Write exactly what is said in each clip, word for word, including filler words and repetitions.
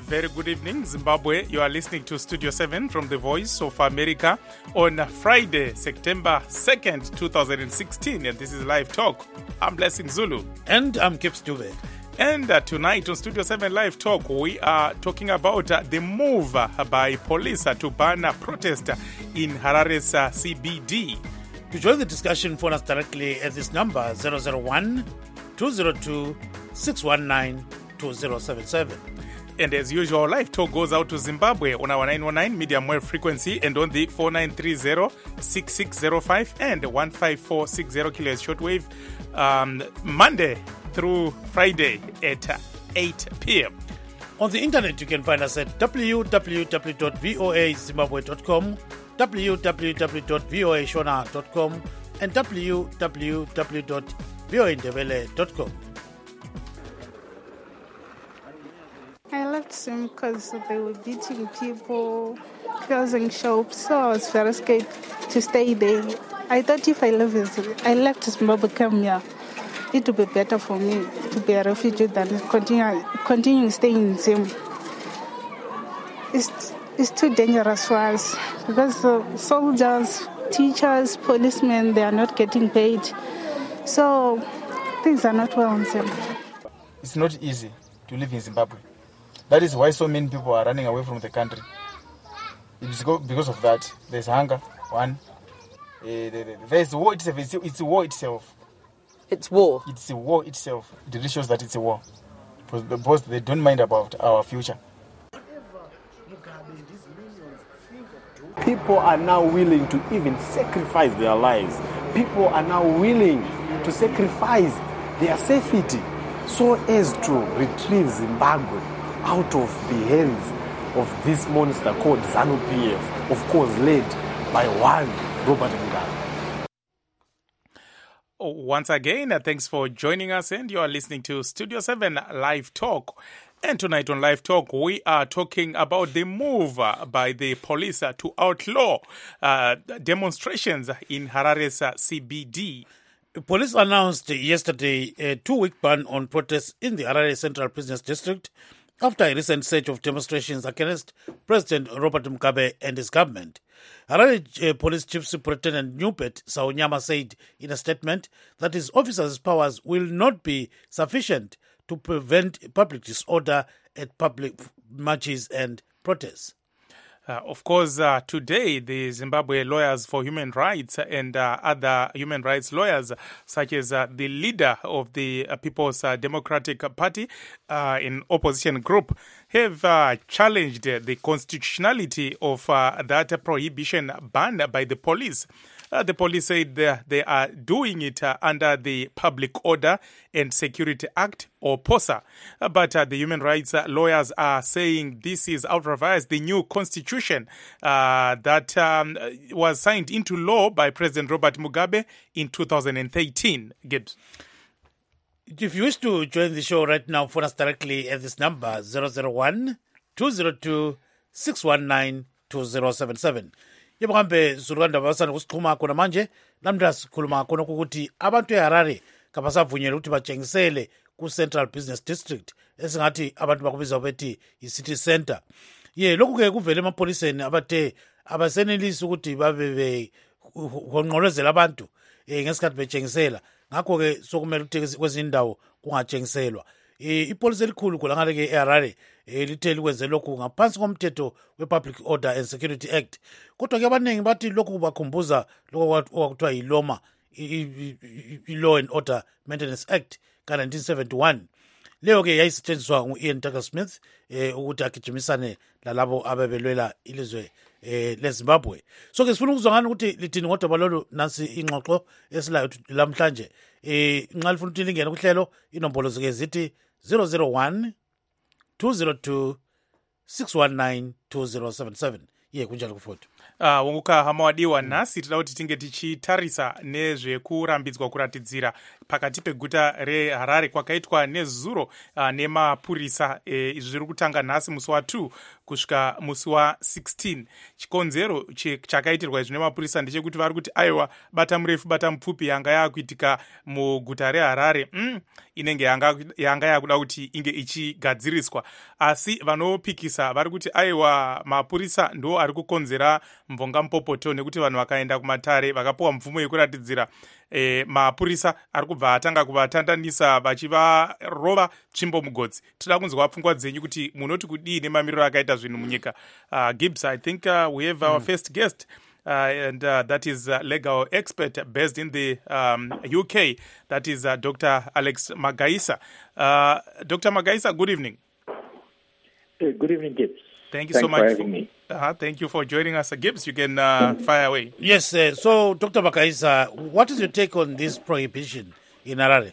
very good evening, Zimbabwe. You are listening to Studio seven from the Voice of America on Friday, September second, twenty sixteen. And this is Live Talk. I'm Blessing Zulu. And I'm Kip Stube. And uh, tonight on Studio seven Live Talk, we are talking about uh, the move uh, by police uh, to ban a protest in Harare's uh, C B D. To join the discussion, phone us directly at this number, zero zero one, two zero two, six one nine, two zero seven seven. And as usual, Live Talk goes out to Zimbabwe on our nine one nine medium wave frequency and on the four nine three zero, six six zero five and one five four six zero kilohertz shortwave, um, Monday through Friday at eight p.m. On the internet, you can find us at w w w dot voa zimbabwe dot com, w w w dot voa shona dot com, and w w w dot voa ndebele dot com. I left them because they were beating people, closing shops, so I was very scared to stay there. I thought if I left, I left Zimbabwe, come here, it would be better for me to be a refugee than continue, continue staying in Zim. It's, it's too dangerous for us because the soldiers, teachers, policemen, they are not getting paid. So things are not well in Zim. It's not easy to live in Zimbabwe. That is why so many people are running away from the country. It's because of that. There's hunger, one. Uh, there's war itself. It's, it's war itself. It's war. It's a war itself. It really shows that it's a war. Because they don't mind about our future. People are now willing to even sacrifice their lives. People are now willing to sacrifice their safety so as to retrieve Zimbabwe out of the hands of this monster called ZANU-P F, of course led by one Robert Mugabe. Once again, uh, thanks for joining us, and you are listening to Studio seven Live Talk. And tonight on Live Talk, we are talking about the move uh, by the police uh, to outlaw uh, demonstrations in Harare's uh, C B D. Police announced yesterday a two-week ban on protests in the Harare Central Business District after a recent surge of demonstrations against President Robert Mugabe and his government. Harare uh, Police Chief Superintendent Newbert Saunyama said in a statement that his officers' powers will not be sufficient to prevent public disorder at public marches and protests. Uh, of course, uh, today, the Zimbabwe Lawyers for Human Rights and uh, other human rights lawyers, such as uh, the leader of the uh, People's uh, Democratic Party, uh, an opposition group, have uh, challenged the constitutionality of uh, that prohibition banned by the police. Uh, the police said they, they are doing it uh, under the Public Order and Security Act, or POSA. Uh, but uh, the human rights uh, lawyers are saying this is out of reverse the new constitution uh, that um, was signed into law by President Robert Mugabe in two thousand thirteen. Gibbs. If you wish to join the show right now, phone us directly at this number, zero zero one, two zero two, six one nine, two zero seven seven. Yebo kambe zurukanda basana kusikhuluma khona manje namhla sikhuluma khona ukuthi abantu eHarare kabasavunyelwa ukuthi batshengisele ku Central Business District esingathi abantu bakubiza bethi i City Center. Ye lokhu ke kuvele emapholiseni abathe abasenelisi ukuthi babe behonqolozela abantu eh ngesikhathi betshengisela. Ngakho ke sokumele ukuthi kwezinye indawo kungatshengiselwa. Ipolisi elikhulu ngale ke eHarare lithe likwenze lokhu ngaphansi komthetho we-Public Order and Security Act. Kodwa ke abaningi bathi lokhu bakhumbuza lokho okuthiwa yiloma, i-Law and Order Maintenance Act ka nineteen seventy-one. Leyo ke yayisetshenziswa ngu-Ian Tucker Smith eh ukuthi agijimisane lalabo abebelwela ilizwe eh leZimbabwe. So ke sifuna ukuzwa ngani ukuthi lithini ngodaba balolu nansi ingxoxo esilayo lamhlanje. Eh nxa lifuna ukuthi lingene kuhlelo inombolo zike zithi zero zero one, two zero two, six one nine, two zero seven seven. Ye kunjalo kufoto. Uh, wanguka hama wadiwa mm. nasi tida kuti tinge tichitarisa nezvekurambidzwa kuratidzira pakati peguta reHarare kwakaitwa nezuro uh, nemapurisa e, izvi zviri kutanga nhasi musi wa2 kusvika musi wa16. Chikonzero chakaitirwa izvi nemapurisa ndechekuti vari kuti aiwa bata murefu bata mupfupi yanga yakuitika muguta reHarare mm, inenge yanga, yanga yakuda kuti inge ichigadziriswa, asi vanopikisa vari kuti aiwa mapurisa ndo ari kukonzera mvonga mupopoto nekuti vanhu vakaenda kumatare vakapiwa mvumo yekuratidzira e, mapurisa ari kubva atanga kuvatandanisa vachivarova tsvimbo mugodzi. Tinoda kunzwa pfungwa dzenyu kuti munoti kudii nemamiriro akaita zvinhu munyika. uh, Gibbs, I think uh, we have our mm. first guest uh, and uh, that is a legal expert based in the um, U K, that is uh, Doctor Alex Magaisa. uh, Doctor Magaisa, good evening. Hey, good evening, Gibbs. Thank you Thanks so much for having me. Uh, thank you for joining us. Gibbs, you can uh, fire away. Yes, uh, so Doctor Magaisa, what is your take on this prohibition in Harare?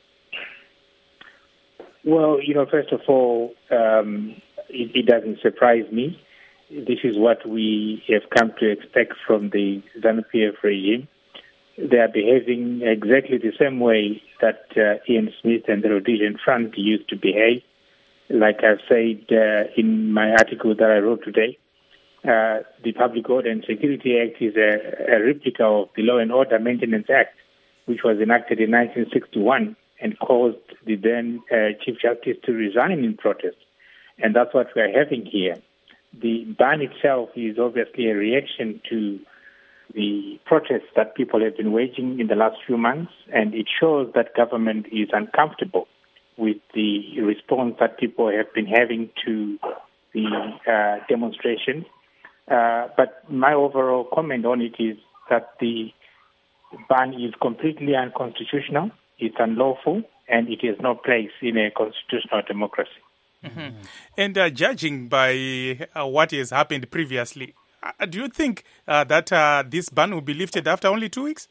Well, you know, first of all, um, it, it doesn't surprise me. This is what we have come to expect from the ZANU-P F regime. They are behaving exactly the same way that uh, Ian Smith and the Rhodesian Front used to behave. Like I've said uh, in my article that I wrote today, uh, the Public Order and Security Act is a, a replica of the Law and Order Maintenance Act, which was enacted in nineteen sixty-one and caused the then uh, Chief Justice to resign in protest. And that's what we are having here. The ban itself is obviously a reaction to the protests that people have been waging in the last few months, and it shows that government is uncomfortable with the response that people have been having to the uh, demonstrations. Uh, but my overall comment on it is that the ban is completely unconstitutional, it's unlawful, and it has no place in a constitutional democracy. Mm-hmm. And uh, judging by uh, what has happened previously, uh, do you think uh, that uh, this ban will be lifted after only two weeks?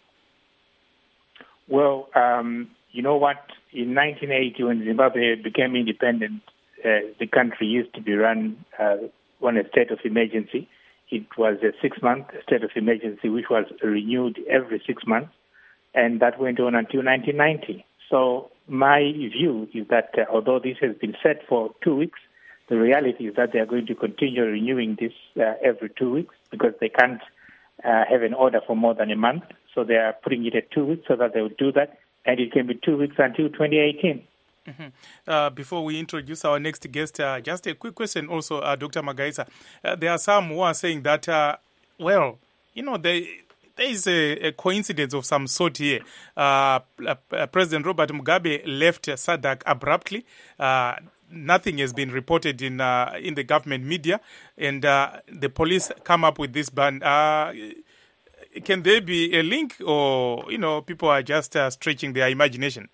Well, um, you know what? In nineteen eighty, when Zimbabwe became independent, uh, the country used to be run uh, on a state of emergency. It was a six-month state of emergency, which was renewed every six months, and that went on until nineteen ninety. So my view is that uh, although this has been set for two weeks, the reality is that they are going to continue renewing this uh, every two weeks because they can't uh, have an order for more than a month. So they are putting it at two weeks so that they will do that. And it can be two weeks until twenty eighteen. Mm-hmm. Uh, before we introduce our next guest, uh, just a quick question also, uh, Doctor Magaisa. Uh, there are some who are saying that, uh, well, you know, they, there is a, a coincidence of some sort here. Uh, uh, President Robert Mugabe left SADC abruptly. Uh, nothing has been reported in uh, in the government media, and uh, the police come up with this ban. Uh, Can there be a link, or, you know, people are just uh, stretching their imagination?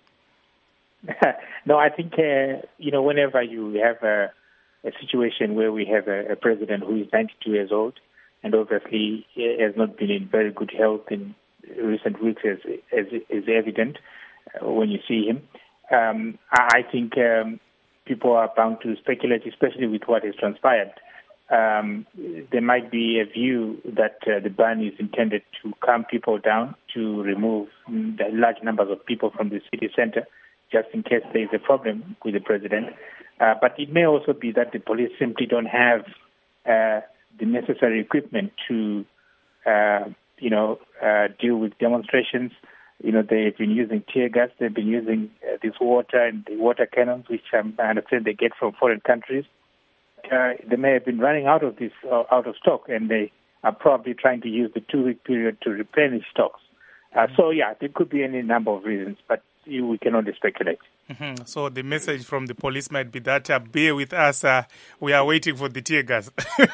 No, I think, uh, you know, whenever you have a, a situation where we have a, a president who is ninety-two years old and obviously has not been in very good health in recent weeks, as, as is evident uh, when you see him, um, I, I think um, people are bound to speculate, especially with what has transpired. Um, there might be a view that uh, the ban is intended to calm people down, to remove the large numbers of people from the city center, just in case there is a problem with the president. Uh, but it may also be that the police simply don't have uh, the necessary equipment to, uh, you know, uh, deal with demonstrations. You know, they've been using tear gas, they've been using uh, this water and the water cannons, which um, I understand they get from foreign countries. Uh, they may have been running out of this, uh, out of stock, and they are probably trying to use the two-week period to replenish stocks. Uh, so, yeah, there could be any number of reasons, but you, we can only speculate. Mm-hmm. So the message from the police might be that, uh, bear with us, uh, we are waiting for the tear gas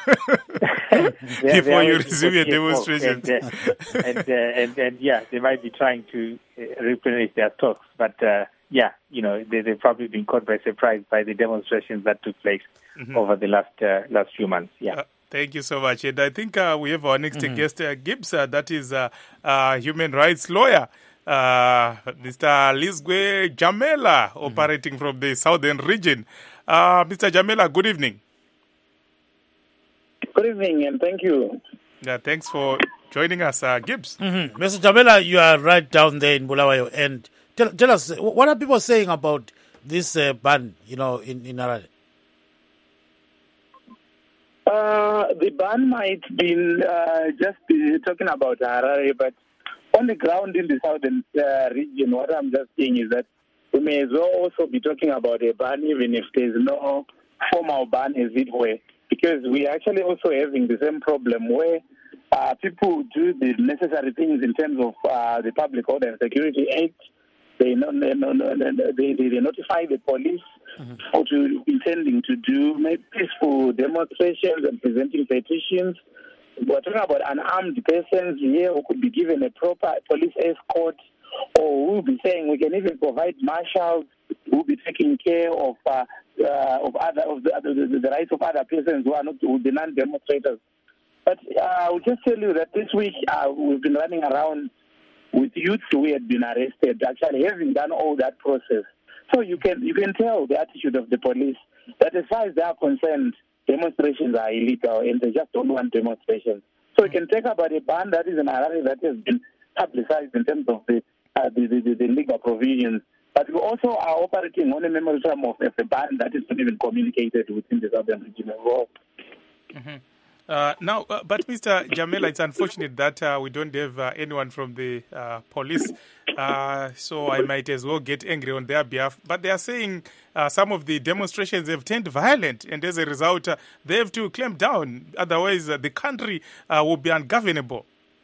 they, before they you resume your demonstrations. And, uh, and, uh, and, and, yeah, they might be trying to uh, replenish their stocks, but, uh, yeah, you know, they, they've probably been caught by surprise by the demonstrations that took place mm-hmm. over the last uh, last few months. Yeah. Uh, thank you so much. And I think uh, we have our next mm-hmm. guest, uh, Gibbs, uh, that is a uh, uh, human rights lawyer, uh, Mister Lizgwe Jamela, mm-hmm. operating from the southern region. Uh, Mister Jamela, good evening. Good evening, and thank you. Yeah, thanks for joining us, uh, Gibbs. Mm-hmm. Mister Jamela, you are right down there in Bulawayo. And tell, tell us, what are people saying about this uh, ban, you know, in, in Harare? Uh, the ban might be uh, just be talking about Harare, but on the ground in the southern uh, region, what I'm just saying is that we may as well also be talking about a ban, even if there's no formal ban, as it were, because we are actually also having the same problem where uh, people do the necessary things in terms of uh, the Public Order and Security Act. They, no, they, no, they, they, they notify the police mm-hmm. for to, intending to do peaceful demonstrations and presenting petitions. We're talking about unarmed persons here who could be given a proper police escort, or who will be saying we can even provide marshals who will be taking care of uh, uh, of other of the, the, the rights of other persons who are not who be non-demonstrators. But uh, I will just tell you that this week uh, we've been running around with youths who had been arrested, actually having done all that process. So you can you can tell the attitude of the police that as far as they are concerned, demonstrations are illegal and they just don't want demonstrations. So you can take about a ban that is in Harare that has been publicized in terms of the uh, the, the, the legal provisions. But we also are operating on a memorandum of a ban that is not even communicated within the southern region as well. Mm-hmm. Uh, now, uh, but Mister Jamela, it's unfortunate that uh, we don't have uh, anyone from the uh, police, uh, so I might as well get angry on their behalf. But they are saying uh, some of the demonstrations have turned violent, and as a result, uh, they have to clamp down. Otherwise, uh, the country uh, will be ungovernable.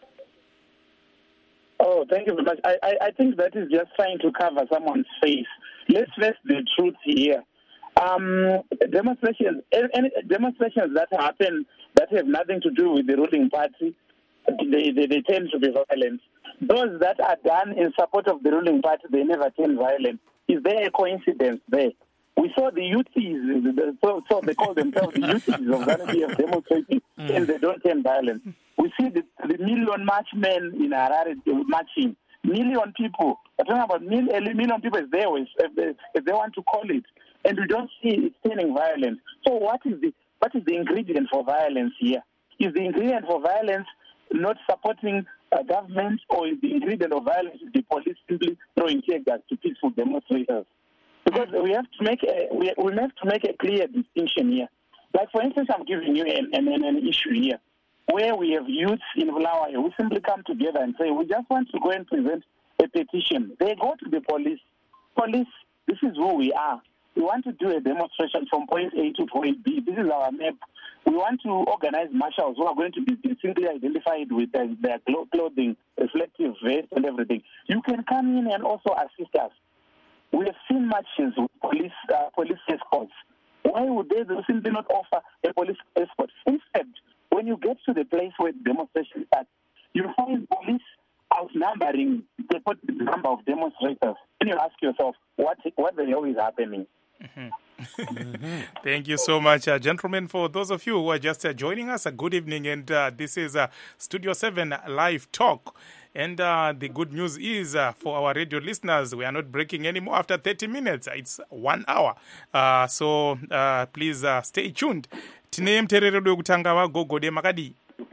Oh, thank you very much. I, I, I think that is just trying to cover someone's face. Let's face the truth here. Um, demonstrations, any demonstrations that happen that have nothing to do with the ruling party, they, they, they tend to be violent. Those that are done in support of the ruling party, they never turn violent. Is there a coincidence there? We saw the youths, so, so they call themselves the youths of Zanu-P F demonstrating, mm. and they don't turn violent. We see the, the million marchmen in Harare marching. Million people. We're talking about mil, a million people as they, always, if they, if they want to call it. And we don't see it turning violent. So what is the what is the ingredient for violence here? Is the ingredient for violence not supporting a government, or is the ingredient of violence the police simply throwing tear gas to peaceful demonstrators? Because we have to make a we, we have to make a clear distinction here. Like for instance, I'm giving you an, an, an issue here where we have youths in Bulawayo who simply come together and say we just want to go and present a petition. They go to the police. Police, this is who we are. We want to do a demonstration from point A to point B. This is our map. We want to organize marshals who are going to be simply identified with uh, their clothing, reflective vest and everything. You can come in and also assist us. We have seen marches with police uh, police escorts. Why would they simply not offer a police escort? Instead, when you get to the place where the demonstration starts, you find police outnumbering the number of demonstrators. And you ask yourself, what what the hell is happening? Mm-hmm. mm-hmm. Thank you so much, uh, gentlemen. For those of you who are just uh, joining us, a uh, good evening. And uh, this is uh, Studio seven Live Talk. And uh, the good news is uh, for our radio listeners, we are not breaking anymore after thirty minutes. It's one hour. Uh, so uh, please uh, stay tuned. Tine mterere wekutanga vagogode makadi.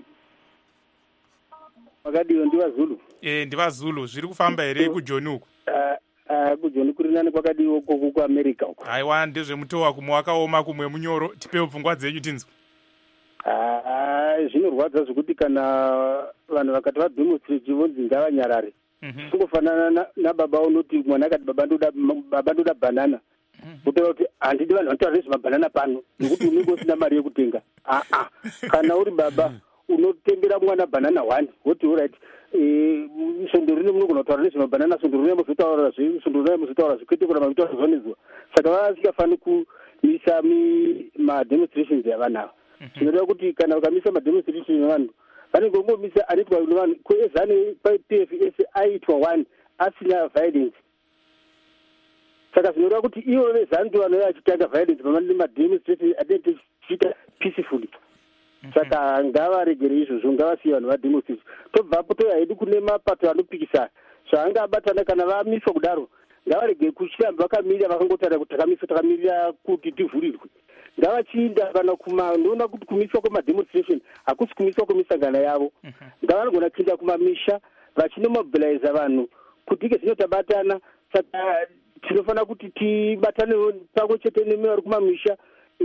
Makadi ndiva Zulu. Eh, ndiva Zulu. Zviri kufamba here kujoni uku? Uh, kujoni kuri nani kwakadi uko ku America uko. Aiwa ndezvemutowa kumwe wakaoma kumwe munyoro. Tipewo pfungwa dzenyu tinzwa. Ah, zvinorwadza zvekuti kana vanhu vakati vademonstrate vonzi ngavanyarare. Kungofanana nababa unoti mwana akati baba ndoda baba ndoda banana. Kutova kuti handidi vanhu vanotaura nezvemabhanana pano nekuti unenge usina mari yekutenga. Ah ah, kana uri baba unotengera mwana banana one woti alright, eh sondoro rine munogona kutaura nezvemabhanana, sondoro rine muzotaura zve, sondoro rine muzotaura zve, kwete kuramba mitaura zvonezwa. Saka vasikafani kumisa ma-demonstrations yavanhu ava. Tinoda kuti kana ukamisa ma-demonstrations yavanhu vanenge vongomisa anoitwa nevanhu kuezane pa-P F S aitwa one asina violence. Saka zvinoda kuti ivo vezantu vanouya achitanga violence pavanenge ma-demonstration atenge chiita peacefully. Saka ngavaregere izvozvo, ngavasiye vanhu vademonstrate. Tobvapo toya hedu kune mapato anopikisana zvaangabatana kana vamiswa kudaro ngavaregere kuchiramba vakamira vakangotaura kuti takamisa takamirira kuti tivhurirwe. ngavachinda kana kuma ndoona kuti kumiswa kwemademonstration hakusi kumiswa kwemisangano yavo ngavanogona kuchinda kumamisha vachinomobiliza vanhu kuti ike zvino tabatana saka tinofanira kuti tibatane pamwe chete nevari kumamisha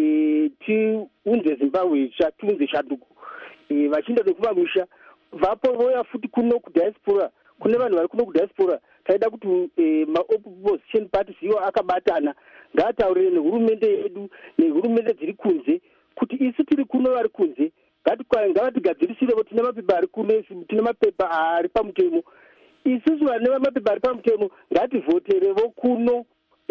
tiunze zimbabwe itsva tiunze shanduko vachinda nekumamisha vapo voya futi kuno kudiaspora kune vanhu vari kuno kudiaspora taida kuti maopposition parties iwo akabatana ngataurire nehurumende yedu nehurumende dziri kunze kuti isu tiri kuno vari kunze ngavatigadzirisire tine mapepa ari kuno tine mapepa ari pamutemo isusu vane mapepa ari pamutemo ngativhoterevo kuno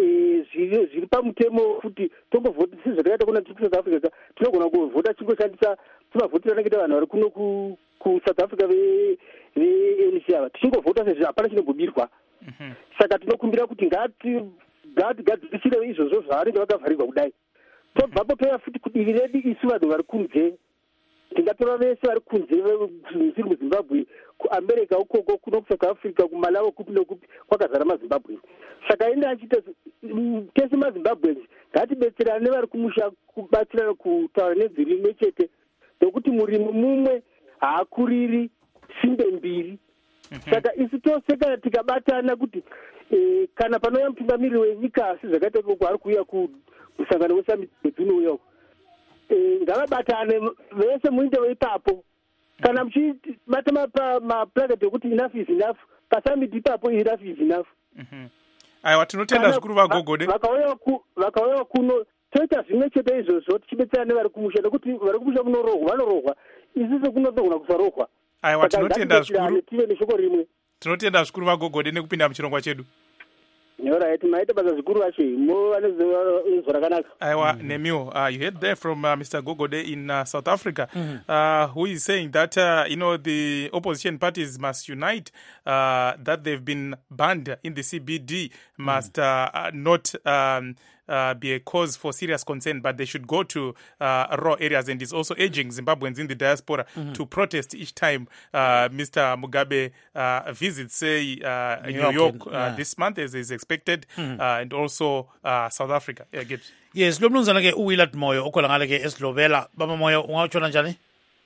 zviri pamutemo kuti tombovhota sezvakaita kuna tiri South Africa tinogona kuvhota chingoshandisa timavhotera nekuita vanhu vari kuno kuSouth Africa ve-N C ava tichingovhota sezvo hapana chinogobirwa saka tinokumbira kuti ngatigadzirisire izvozvo zvavanenge vakavharirwa kudai tobvapo toya futi kudivi redu isu vanhu vari kunze tingatora vese vari kunze ziri muzimbabwe kuamerica ukoko kuno kuSouth Africa kumalawi kupi nekupi kwakazara mazimbabwe saka ende achiita tese mazimbabwe ngatibetserane nevari kumusha kubatsirana kutaura nenziri imwe chete nokuti murimi mumwe haakuriri simbe mbiri saka isu tose kana tikabatana kuti kana panouya mutungamiriri wenyika sezvakaita koko ari kuuya kusangana wesamiti bedzinouya ngavabatane vese muinde veipapo kana muchibata maplaketi ekuti enough is enough pasamiti ipapo enough is enough aiwa tinotenda zvikuru vagogode vakauya kuno toita zvimwe chete izvozvo tichibetserana nevari kumusha nekuti vari kumusha kunorohwa vanorohwa isusu kunotogona kusarohwa aiwa tinotenda zvikuru tive neshoko rimwe tinotenda zvikuru vagogode nekupinda muchirongwa chedu Alright, maita basa zikuru vache mo vanezvo rakanaka. Aiwa nemiwo, uh, you heard there from uh, Mister Gogode in uh, South Africa, mm-hmm. uh, who is saying that uh, you know the opposition parties must unite, uh, that they've been banned in the C B D must mm-hmm. uh, not um, uh, be a cause for serious concern, but they should go to uh, raw areas, and is also urging Zimbabweans in the diaspora mm-hmm. to protest each time uh, Mister Mugabe uh, visits, say, uh, New, New York, York uh, yeah. this month, as is expected, mm-hmm. uh, and also uh, South Africa. Yeah, Gibbs. Yes, lo mnumzana ke uWillard Moyo okhona ngale ke eSlovela. Baba Moyo ungawutshona njani?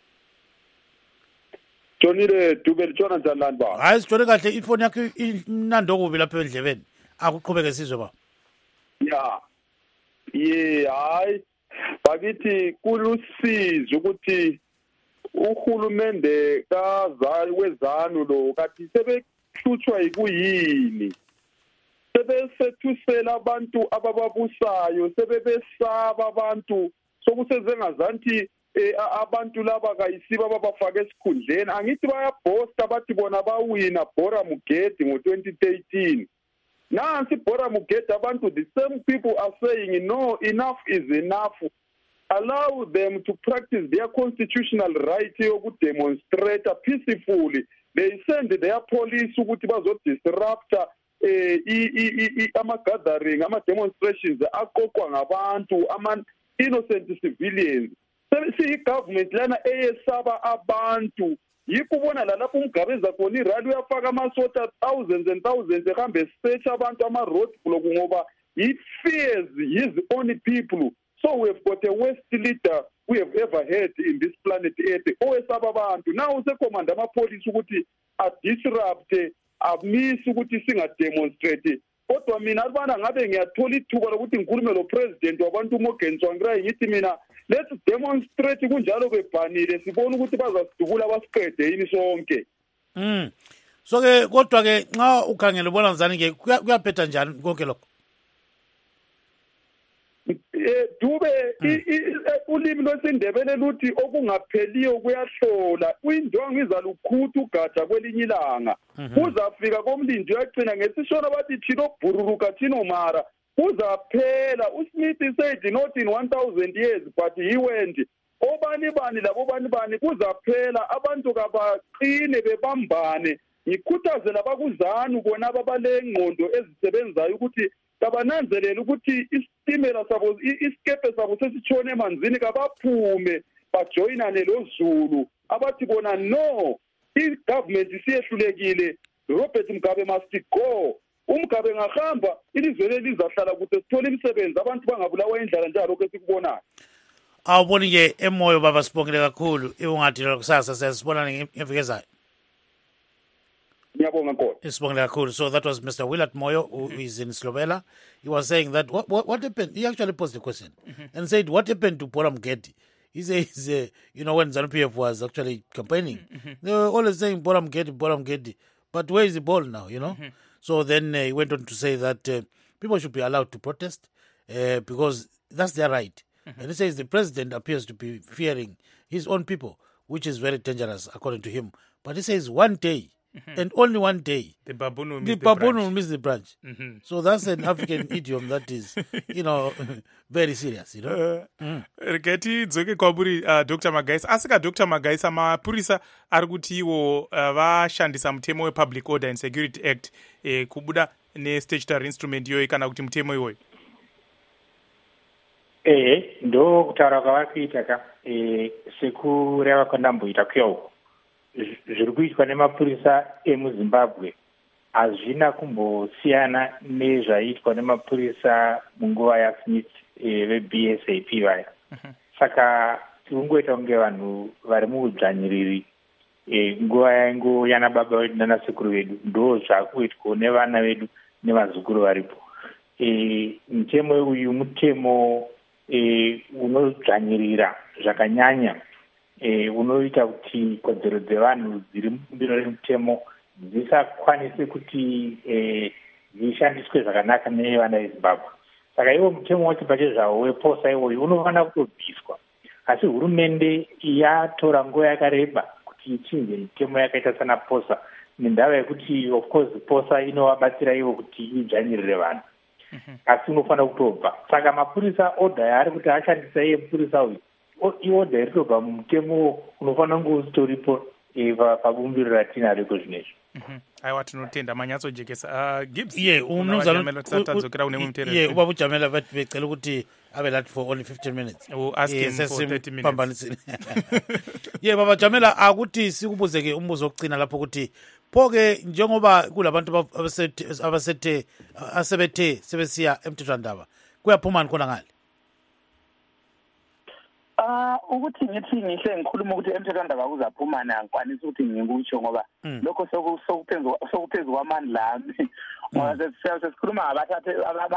Jonile dube litshona njani lani ba? Hayi sijone kahle ifoni yakho inando kubi lapha endlebeni. Akuqhubeke sizwe ba. Yeah. Ye hayi bakithi kulusizo ukuthi uhulumende kaza wezanu lo kathi sebehlutshwa yikuyini sebesethusela abantu abababusayo sebebesaba abantu sokusezengazanti abantu laba kayisiba babafaka esikhundleni angithi bayabhosta bathi bona bawina Bora Mugedi ngo twenty thirteen. Nansi Bora Mugedi abantu the same people are saying no, enough is enough. Allow them to practice their constitutional right to demonstrate peacefully. They send their police ukuthi bazodisrupt ama-gathering, ama-demonstrations aqoqwa ngabantu, ama-innocent civilians. Siyi-government lana eyesaba abantu. Yikho ubona la lapho umgabeza khona irali uyafaka amasota thousands and thousands ehambe search abantu ama-road block ngoba he fears his own people. So we have got a worst leader we have ever had in this planet Earth. Owesaba abantu. Now usekomanda amapolisi ukuthi a-disrupt amisi ukuthi singademonstrate kodwa mina abana ngabe ngiyathola ithuba lokuthi ngikhulume lo president wabantu uMorgan Tsvangirai ngithi mina let's demonstrate kunjalo bebhanile sibona ukuthi bazasidubula basiqede yini sonke. Mm. So ke kodwa ke nxa ukhangele ubona njani ke kuyaphetha njani konke lokho? Eh dube ulimi lwesindebele luthi okungapheliyo kuyahlola uyindwangu izalukhutha ugatsha kwelinye ilanga uzafika komlindi uyagcina ngesishona bathi thino bhururuka thino mara uzaphela. uSmith said not in one thousand years but he went. Obani bani labo bani bani kuzaphela abantu kabaqine bebambane. Ngikhuthaze labakuzana kona ababale ngqondo ezisebenzayo ukuthi kabananzelela ukuthi istimela sabo iskepe sabo sesitshone emanzini kabaphume bajoyinane loZulu abathi bona no i-government isiyehlulekile. Robert Mugabe must go. umgabe ngahamba ilizwe leli lizahlala kude sithole imisebenzi abantu bangabulawa indlala njalo ke sikubonayo. Awuboni-ke emoyo baba sibongile kakhulu iwungathi kusasa siyasibona ngemvikezayo. Ngiyabonga Nkosi. Sibongile kakhulu. So that was Mister Willard Moyo, who is in Slovenia. He was saying that what what, what happened, he actually posed the question mm-hmm. and said what happened to Bola Mgedi. He says, uh, you know, when ZANU-P F was actually campaigning, mm-hmm. they were always saying Bola Mgedi, Bola Mgedi. But where is the ball now, you know? Mm-hmm. So then uh, he went on to say that uh, people should be allowed to protest uh, because that's their right. Mm-hmm. And he says the president appears to be fearing his own people, which is very dangerous according to him. But he says one day, mm-hmm. and only one day, the baboon will miss the, the baboon branch. will miss the branch. Mm-hmm. So that's an African idiom that is, you know, very serious, you know. Uh, mm. Reketi dzoke kwaburi uh, Doctor Magaisa. Asika Doctor Magaisa mapurisa ari kuti iwo uh, vashandisa mutemo wePublic Order and Security Act eh, kubuda ne-statutory instrument iyoyi kana kuti mutemo iwoyi. Eh, ndo kutaura kwavari kuita ka eh, sekureva kwandamboita kuya uko zviri kuitwa nemapurisa emuzimbabwe hazvina kumbosiyana nezvaiitwa nemapurisa munguva yaSmith eh, ve-B S A P vaya. Uh-huh. Saka tikungoita kunge vanhu vari muudzvanyiriri eh, nguva yaingo yana baba vedu nanasekuru vedu ndo zvakuitwa nevana vedu nevazukuru varipo. Eh, mutemo uyu mutemo eh, unodzvanyirira zvakanyanya eh, unoita kuti kodzero dzevanhu dziri mubumbiro remutemo dzisakwanise kuti eh, dzishandiswe zvakanaka nevana vezimbabwe. Saka iwo mutemo wacho pache zvawo weposa iwoyu unofanira kutobviswa, asi hurumende yatora nguva yakareba kuti ichinje mitemo yakaita sana posa nendava yekuti of course posa inovabatsira ivo kuti idzvanyirire vanhu. Mm-hmm. Asi unofanira kutobva. Saka mapurisa oda yaari kuti ashandisa iye mupurisa uyu ioda iritobva mumutemo unofanira kunge usitoripo pabumbiro ratinaro iko zvinezvi. Aiwa tinotenda manyatsojekesa. Uh, Gibbs, yeah, umnumzana tadzokera une mumutero. Yeah, ubaba uJamela bathi becela ukuthi abe late for only fifteen minutes. We'll ask him for thirty minutes. Yeah, baba Jamela akuthi sikubuzeke umbuzo wokugcina lapho ukuthi phoke njengoba kulabantu abasethe abasethe asebethe sebesiya emthethwandaba kuyaphuma khona ngale. Ah ukuthi ngithi ngihle ngikhuluma ukuthi emthethwandaba kuzaphumana angikwanisi ukuthi ngikutsho ngoba lokho sokuphenzu sokuphenzu kwamandla ami ngoba sesikhuluma ngabathathe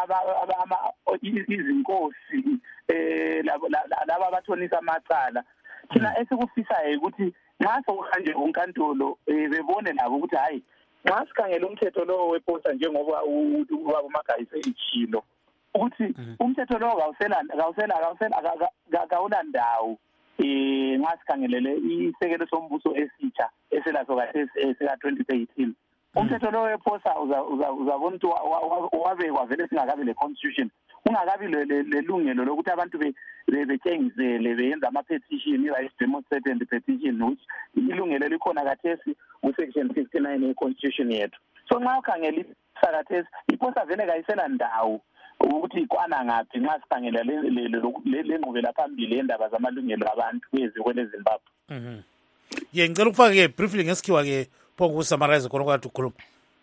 izinkosi eh laba abathonisa amacala thina esikufisayo ukuthi nxa sokuhanje unkantolo bebone nabo ukuthi hayi nxa sikhangela umthetho lo weposa njengoba ubaba uMagayisa ichilo ukuthi umthetho lo kawusela kawusela kawusela kawuna ndawo eh nxa sikhangelele isekelo sombuso esitsha eselaso kade esika twenty eighteen umthetho lo weposa uzabona ukuthi wabekwa vele singakabi le constitution ungakabi lelungelo lokuthi abantu bethengisele beyenza ama petition i-right demonstrate and petition which ilungelo likhona kathesi ku-section fifty-nine ye-constitution yethu. So nxa ukhangela isakathesi iposa vele kayisela ndawo ukuthi kwana ngaphi nxa sikhangela le ngqubela phambili yendaba zamalungelo abantu kweziko leZimbabwe. Mhm. Ye ngicela ukufaka ke briefly ngesikhiwa ke phongo usummarize khona kwathi ukukhuluma.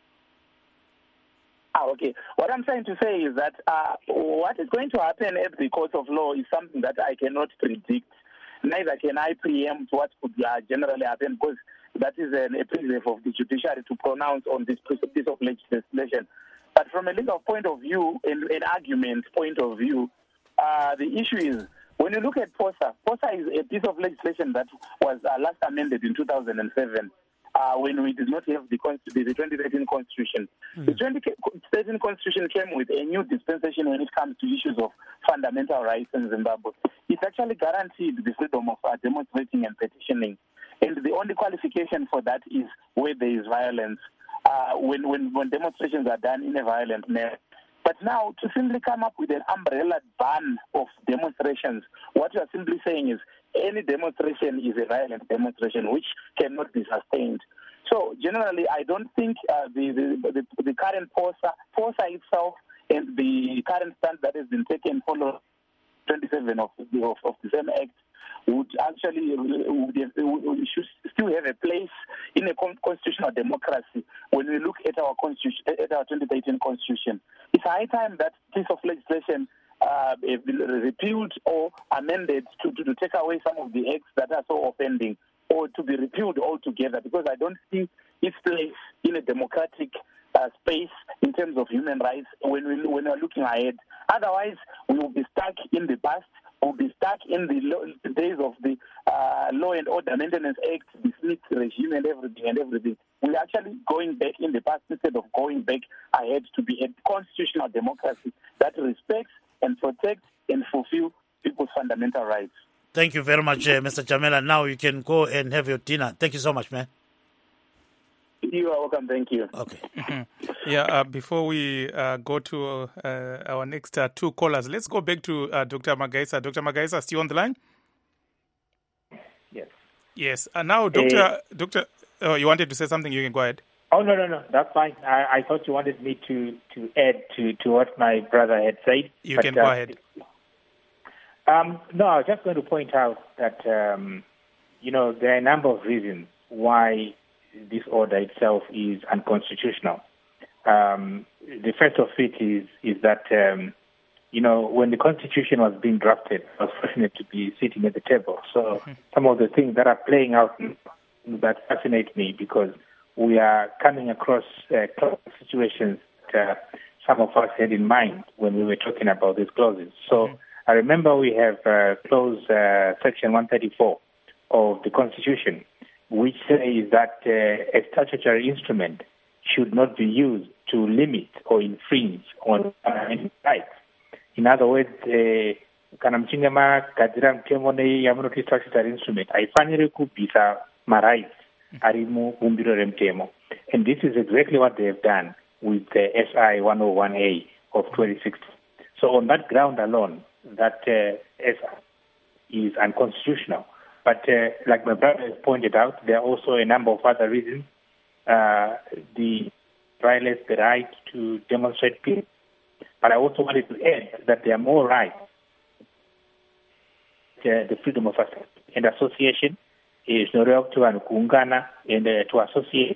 Ah, okay. What I'm trying to say is that uh, what is going to happen at the court of law is something that I cannot predict. Neither can I preempt what could uh, generally happen because that is an, a prerogative of the judiciary to pronounce on this piece of legislation. But from a legal point of view, and an argument point of view, uh, the issue is when you look at POSA, POSA is a piece of legislation that was uh, last amended in two thousand seven. Uh, when we did not have the, the twenty thirteen Constitution. Mm. The twenty thirteen Constitution came with a new dispensation when it comes to issues of fundamental rights in Zimbabwe. It actually guaranteed the freedom of uh, demonstrating and petitioning. And the only qualification for that is where there is violence, uh, when, when, when demonstrations are done in a violent manner. But now, to simply come up with an umbrella ban of demonstrations, what you are simply saying is any demonstration is a violent demonstration which cannot be sustained. So generally, I don't think uh, the, the, the, the current POSA, POSA itself and the current stand that has been taken following twenty-seven of the, of, of the same act would actually would have, would, should still have a place in a constitutional democracy when we look at our constitution, at our twenty thirteen constitution. It's high time that piece of legislation uh, be repealed or amended to, to, to take away some of the acts that are so offending, or to be repealed altogether, because I don't see its place in a democratic uh, space in terms of human rights when we when we're looking ahead. Otherwise, we will be stuck in the past. We'll be stuck in the, law, the days of the uh, Law and Order Maintenance Act, the Smith regime, and everything and everything. We're actually going back in the past instead of going back ahead to be a constitutional democracy that respects and protects and fulfills people's fundamental rights. Thank you very much, uh, Mister Chamela. Now you can go and have your dinner. Thank you so much, man. You are welcome. Thank you. Okay. Mm-hmm. Yeah, uh, before we uh, go to uh, our next uh, two callers, let's go back to uh, Doctor Magaisa. Doctor Magaisa, still on the line? Yes. Yes. Uh, now, Doctor, uh, Doctor, oh, you wanted to say something? You can go ahead. Oh, no, no, no. That's fine. I, I thought you wanted me to, to add to, to what my brother had said. You but, can go uh, ahead. Um, no, I was just going to point out that, um, you know, there are a number of reasons why this order itself is unconstitutional. Um, the first of it is is that, um, you know, when the Constitution was being drafted, I was fortunate to be sitting at the table. So mm-hmm. some of the things that are playing out that fascinate me, because we are coming across uh, situations that uh, some of us had in mind when we were talking about these clauses. So mm-hmm. I remember we have uh, clause uh, section one thirty-four of the Constitution, which says that uh, a statutory instrument should not be used to limit or infringe on fundamental rights. In other words, kana mchinge magadzira mutemo yamunoti statutory instrument haifaniri kubvisa marights ari mubumbiro remutemo. And this is exactly what they have done with the S I one oh one A of twenty sixteen. So on that ground alone, that uh, S I is unconstitutional. But uh, like my brother has pointed out, there are also a number of other reasons. Uh, the violates the right to demonstrate peace. But I also wanted to add that there are more rights. Uh, the freedom of and association is no right to kuungana and uh, to associate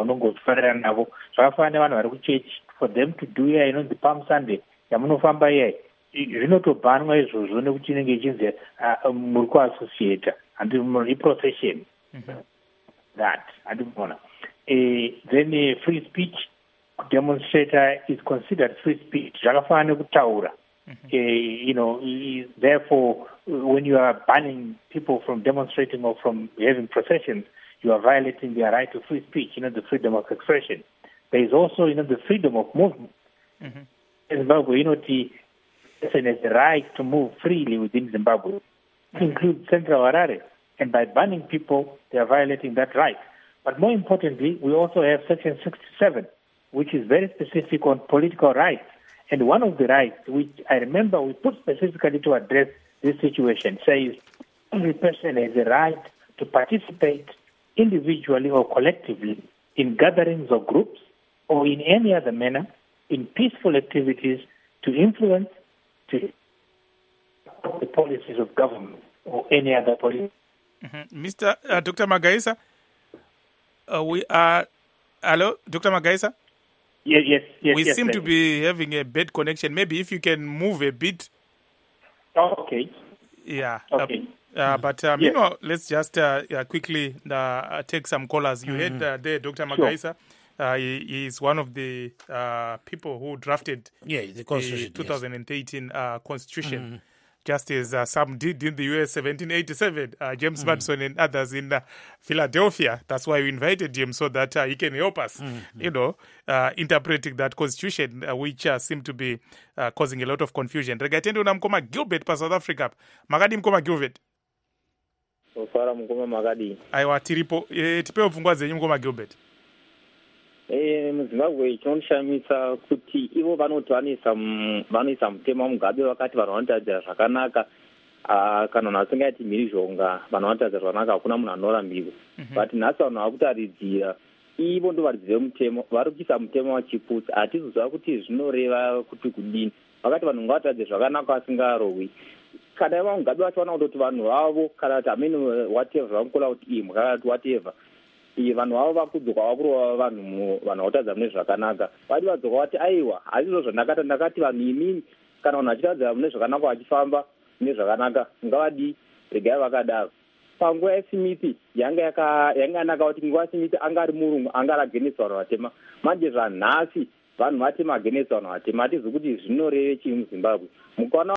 for them to do here, you know, the Palm Sunday. Yamunofamba here. Zvinotobanwa izvozvo nekuti chinenge chinzi muri kuassociata and reprocession that andimona. Then uh, free speech demonstrator is considered free speech. Zvakafanana nekutaura. You know, therefore, when you are banning people from demonstrating or from having processions, you are violating their right to free speech. You know, the freedom of expression. There is also, you know, the freedom of movement. Mm-hmm. In Zimbabwe, you know, the person has the right to move freely within Zimbabwe. It includes Central Harare. And by banning people, they are violating that right. But more importantly, we also have Section sixty-seven, which is very specific on political rights. And one of the rights, which I remember we put specifically to address this situation, says every person has a right to participate individually or collectively in gatherings or groups or in any other manner in peaceful activities to influence to the policies of government or any other policy. Mm-hmm. Mister Uh, Doctor Magaisa, uh, we are... Hello, Doctor Magaisa? Yes, yes, yes. We yes, seem yes. to be having a bad connection. Maybe if you can move a bit. Oh, okay. Yeah. Okay. Uh, uh, but uh, yes. meanwhile, let's just uh, uh, quickly uh, take some callers. You mm-hmm. heard uh, there, Doctor Magaisa. Sure. Uh, he, he is one of the uh, people who drafted yeah, the, Constitution, the twenty eighteen yes. uh, Constitution. Mm-hmm. Just as uh, some did in the U S seventeen eighty-seven, uh, James mm-hmm. Madison and others in uh, Philadelphia. That's why we invited him, so that uh, he can help us, mm-hmm. you know, uh, interpreting that constitution, uh, which uh, seemed to be uh, causing a lot of confusion. Regatende unamkoma Gilbert pa South Africa. Magadi mkoma Gilbert. So far mkoma magadi. Aiwa tiripo, e, tipeo mfungwa zenyu mkoma Gilbert. Eh, muZimbabwe chinonishamisa kuti ivo vanoti vanoisa vanoisa mutemo mugabe vakati vanhu vanotadzira zvakanaka kana nasingati mhirizhonga vanhu vanotadzira zvakanaka hakuna munhu anorambiwa. But nhasi vanhu vakutaridzira ivo ndo varidzi vemutemo vari kuisa mutemo wachiputsa. Hatizoziva kuti zvinoreva kuti kudini. Vakati vanhu ngavatadzire zvakanaka vasingarohwi. kana iva mugabe vachiona kutoti vanhu vavo kana kuti amini whatever vamukola kuti imwe kana kuti whatever vanhu vavo vakudzwa vakuru vanhu vanhu vakutadza mune zvakanaka vati vadzwa vati aiwa hazvo zvandakati ndakati vanhu imini kana vanhu vachitadzira mune zvakanaka vachifamba mune zvakanaka ngavadi regai vakadaro panguva yasimithi yanga yakanaka kuti nguva yasimithi anga ari murungu anga ari agenesa vanhu vatema manje zvanhasi vanhu vatema agenesa vanhu vatema hatizi kuti zvinoreve chii muzimbabwe mukaona